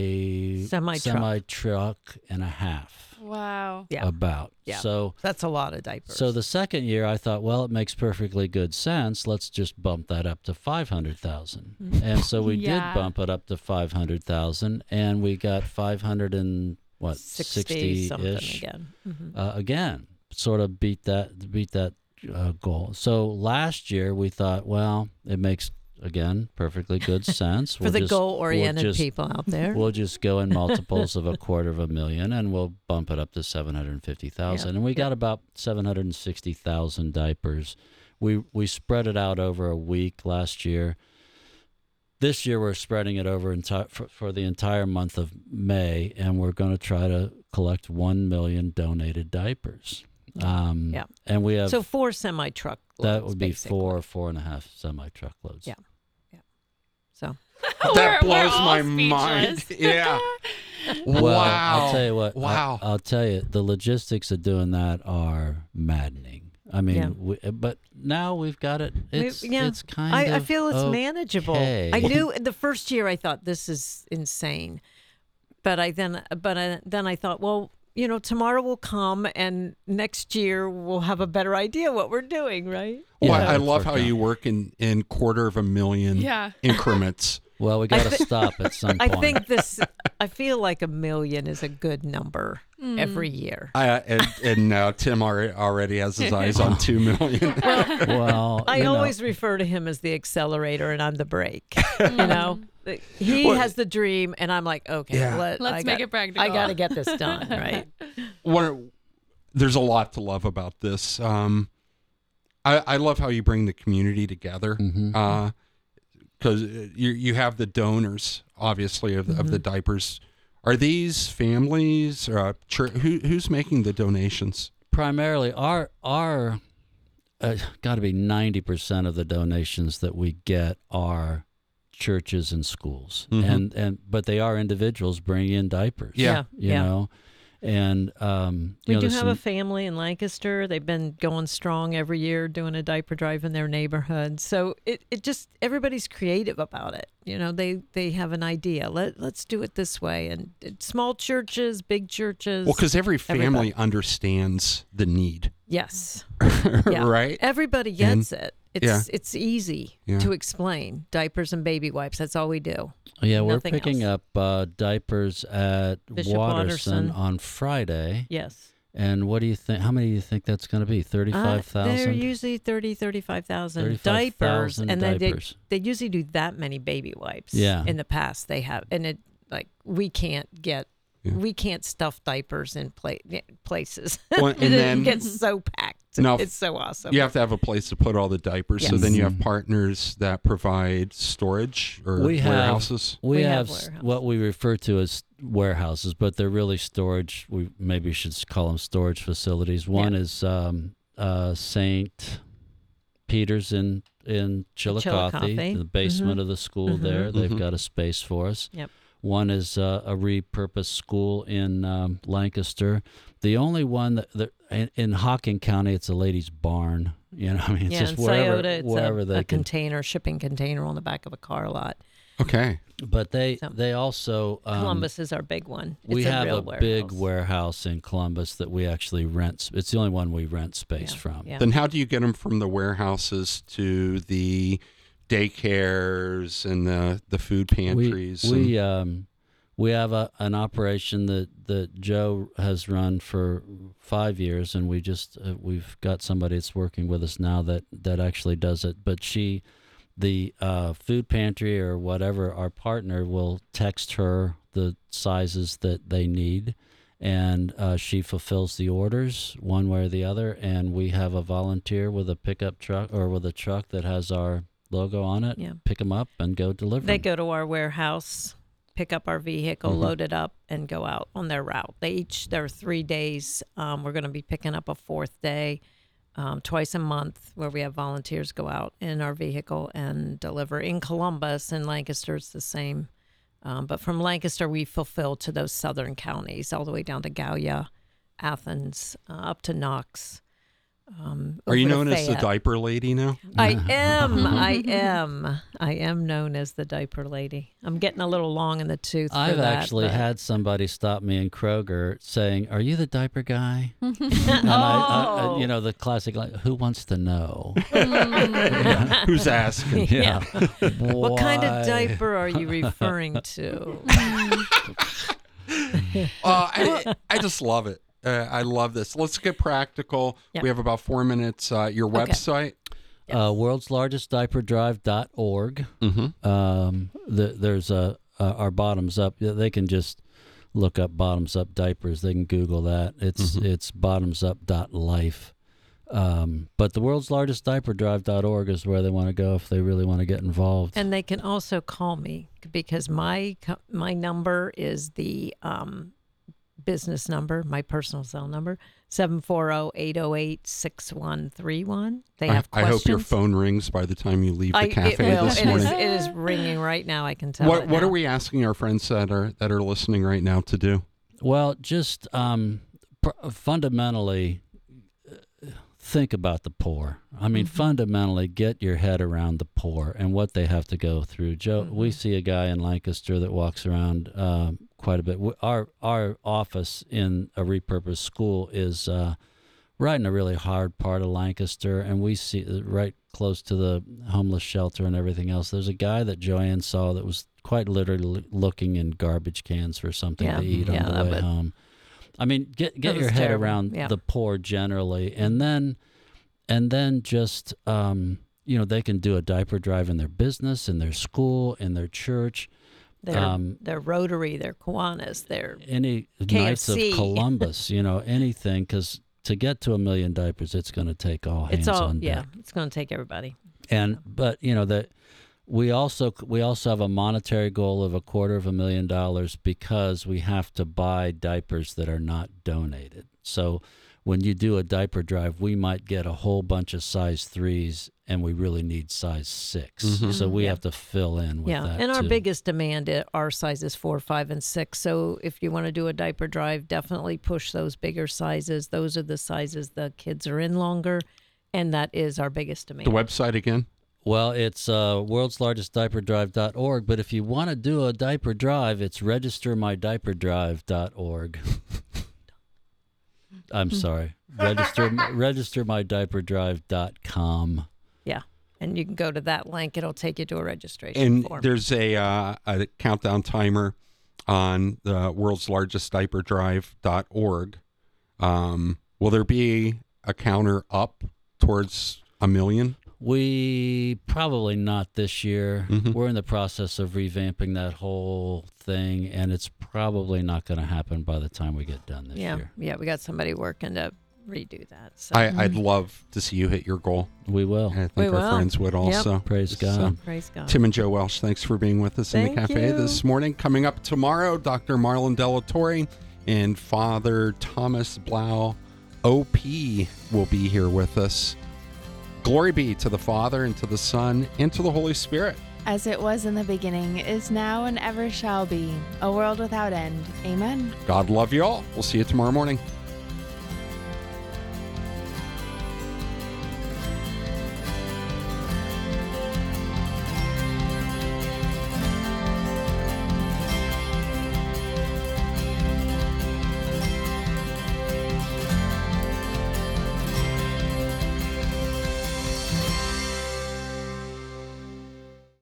a semi-truck. semi-truck and a half. Wow. Yeah. About. Yeah. So that's a lot of diapers. So the second year I thought, well, it makes perfectly good sense. Let's just bump that up to five hundred thousand. And so we Yeah. did bump it up to five hundred thousand, and we got five hundred and what, sixty something sixty-ish again. Mm-hmm. Uh, again, sort of beat that beat that uh, goal. So last year we thought, well, it makes again perfectly good sense For we'll the just, goal-oriented we'll just, people out there. We'll just go in multiples of a quarter of a million, and we'll bump it up to seven hundred fifty thousand. Yep. And we Yep. got about seven hundred sixty thousand diapers. We we spread it out over a week last year. This year we're spreading it over enti- for, for the entire month of May, and we're going to try to collect one million donated diapers. Um, yeah. And we have so four semi truck. that would be basically. four four and a half semi truckloads. Yeah. Yeah. So That We're- we're blows all my mind. speechless. Yeah. Well, wow. I'll tell you what. Wow. I, I'll tell you, the logistics of doing that are maddening. I mean, Yeah. we, but now we've got it. It's We- yeah. it's kind I, of I feel it's manageable. okay. I knew the first year I thought this is insane, but I then but I, then I thought, well, you know, tomorrow will come, and next year we'll have a better idea what we're doing, right? Well, Yeah, I it's love worked how out. you work in, in quarter of a million Yeah. increments. Well, we got to thi- stop at some I point. think this. I feel like a million is a good number every year. I, and, and now Tim already, already has his eyes on two million. well, I you know, always refer to him as the accelerator, and I'm the brake. You know, he Well, has the dream, and I'm like, okay, Yeah. let, Let's I make got- it practical. I got to get this done, right? One, there's a lot to love about this. Um, I, I love how you bring the community together. Mhm. Uh, because you you have the donors, obviously, of, of the diapers. Are these families? Or, uh, church, who who's making the donations? primarily our our uh, got to be ninety percent of the donations that we get are churches and schools, Mhm. and and but they are individuals bringing in diapers. Yeah. you Yeah. know, and um, you We know, do there's have a some- family in Lancaster. They've been going strong every year, doing a diaper drive in their neighborhood. So it, it just everybody's creative about it. You know, they they have an idea. Let let's do it this way. And it, small churches, big churches. Well, because every family everybody. understands the need, Yes. Yeah. right? Everybody gets it. It's yeah. it's easy Yeah. to explain. Diapers and baby wipes. That's all we do. yeah, we're Nothing picking else. up uh, diapers at Bishop Watterson Watterson. on Friday. Yes. And what do you think? How many do you think that's going to be? Uh, Thirty-five they're thousand. usually thirty, thirty-five thousand thirty-five diapers, thousand and then they, diapers. they usually do that many baby wipes. Yeah. In the past, they have, and it like we can't get, Yeah. we can't stuff diapers in pla- places. Well, and it then- gets so packed. Now, It's so awesome. You have to have a place to put all the diapers. So Yes. then you have partners that provide storage or we have, warehouses. We, We have, have s- warehouses. what we refer to as warehouses, but they're really storage. We maybe should s- call them storage facilities. One is um, uh, Saint Peter's in in Chillicothe, Chillicothe. the basement Mhm. of the school Mhm. there. They've Mhm. got a space for us. Yep. One is uh, a repurposed school in um, Lancaster. The only one that, that in, in Hocking County, it's a ladies' barn. You know, I mean, it's yeah, just in wherever, Scioto, it's wherever a, they a can. container, shipping container on the back of a car lot. Okay. But they So- they also um, Columbus is our big one. It's we a have real a warehouse. big warehouse in Columbus that we actually rent. It's the only one we rent space Yeah, from. yeah. Then how do you get them from the warehouses to the daycares and the, the food pantries? We we, and- um, we have a, an operation that, that Joe has run for five years, and we just uh, we've got somebody that's working with us now that, that actually does it. But she, the uh, food pantry or whatever, our partner will text her the sizes that they need, and uh, she fulfills the orders one way or the other. And we have a volunteer with a pickup truck or with a truck that has our logo on it. Yeah. Pick them up and go deliver. They 'em. go to our warehouse, pick up our vehicle, Mhm. load it up, and go out on their route. They each, there are three days. Um, we're going to be picking up a fourth day um, twice a month where we have volunteers go out in our vehicle and deliver. In Columbus and Lancaster, it's the same. Um, but from Lancaster, we fulfill to those southern counties, all the way down to Gallia, Athens, uh, up to Knox. Um, Are you over to known as the Fayette. diaper lady now? I am. I am. I am known as the diaper lady. I'm getting a little long in the tooth. For I've that, actually but- had somebody stop me in Kroger saying, "Are you the diaper guy?" and I, I, I, you know, the classic, like, "Who wants to know?" Yeah. Who's asking? Yeah. What kind of Why? diaper are you referring to? uh, I, I just love it. Uh, I love this. Let's get practical. Yep. We have about four minutes. Uh, your Okay. website? Uh, world's largest diaper drive dot org. Mm-hmm. Um, the, there's a, uh, our bottoms up. They can just look up bottoms up diapers. They can Google that. It's Mhm. it's bottoms up dot life. Um, but the world's largest diaper drive dot org is where they want to go if they really want to get involved. And they can also call me because my co- my number is the um, business number, my personal cell number, seven four zero, eight zero eight, six one three one. They have I, I questions. hope your phone rings by the time you leave the I- cafe it will. this It is, morning. it is ringing right now. I can tell What it What now. are we asking our friends that are that are listening right now to do? Well, just um, pr- fundamentally uh, think about the poor. I mean, Mm-hmm. fundamentally get your head around the poor and what they have to go through. Joe, Mm-hmm. we see a guy in Lancaster that walks around uh, quite a bit. W- Our our office in a repurposed school is uh, right in a really hard part of Lancaster, and we see uh, right close to the homeless shelter and everything else. There's a guy that Joanne saw that was quite literally looking in garbage cans for something Yeah, to eat yeah, on the that way would- home. I mean, get get That your was head terrible. around Yeah. the poor generally, and then and then just um, you know, they can do a diaper drive in their business, in their school, in their church. Their, um, their Rotary, their Kiwanis, their any K F Knights of C. Columbus, you know, anything, because to get to a million diapers, it's going to take all hands It's all on deck. yeah. It's going to take everybody. And but you know that we also we also have a monetary goal of a quarter of a million dollars because we have to buy diapers that are not donated. So when you do a diaper drive, we might get a whole bunch of size threes, and we really need size six. Mhm. So we Yeah. have to fill in with Yeah, that. and our too. biggest demand i- are sizes four, five, and six. So if you want to do a diaper drive, definitely push those bigger sizes. Those are the sizes the kids are in longer, and that is our biggest demand. The website again? Well, it's uh, world's largest diaper drive dot org, but if you want to do a diaper drive, it's register my diaper drive dot org. I'm sorry. Register register my diaper drive dot com. Yeah, and you can go to that link. It'll take you to a registration And form. there's a, uh, a countdown timer on the world's largest diaper drive dot org. Um, will there be a counter up towards a million? We probably not this year. Mhm. We're in the process of revamping that whole thing, and it's probably not going to happen by the time we get done this yeah, year. yeah, we got somebody working to redo that. So. I, I'd love to see you hit your goal. We will. I think We our will. friends would Yep. also. Praise So, God. Praise God. Tim and Joe Welsh, thanks for being with us in Thank the cafe you. this morning. Coming up tomorrow, Doctor Marlon Delatorre and Father Thomas Blau, O P, will be here with us. Glory be to the Father, and to the Son, and to the Holy Spirit. As it was in the beginning, is now, and ever shall be, a world without end. Amen. God love you all. We'll see you tomorrow morning.